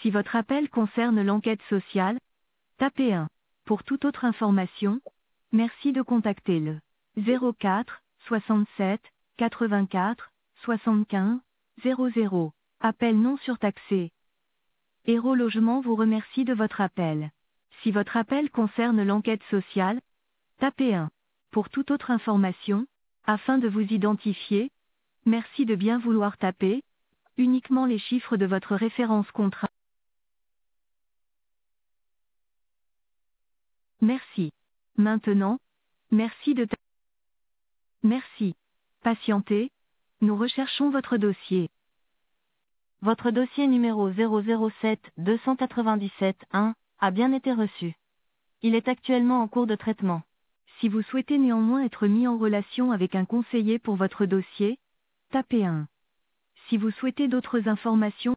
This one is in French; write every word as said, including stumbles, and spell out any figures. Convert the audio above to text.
Si votre appel concerne l'enquête sociale, tapez un. Pour toute autre information, merci de contacter le zéro quatre soixante-sept quatre-vingt-quatre soixante-quinze zéro zéro. Appel non surtaxé. Héros Logement vous remercie de votre appel. Si votre appel concerne l'enquête sociale, tapez un. Pour toute autre information, afin de vous identifier, merci de bien vouloir taper uniquement les chiffres de votre référence contrat. Merci. Maintenant, merci de ta... Merci. Patientez, nous recherchons votre dossier. Votre dossier numéro zéro zéro sept deux cent quatre-vingt-dix-sept un a bien été reçu. Il est actuellement en cours de traitement. Si vous souhaitez néanmoins être mis en relation avec un conseiller pour votre dossier, tapez un. Si vous souhaitez d'autres informations,